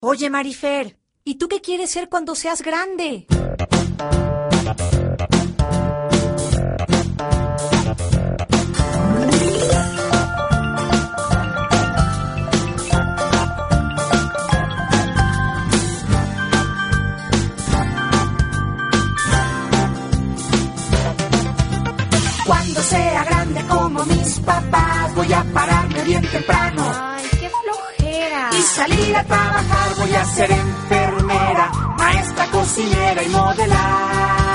Oye, Marifer, ¿y tú qué quieres ser cuando seas grande? Cuando sea grande como mis papás, voy a pararme bien temprano. Ay, qué flojera. Y salir a trabajar, voy a ser enfermera, maestra, cocinera y modelar.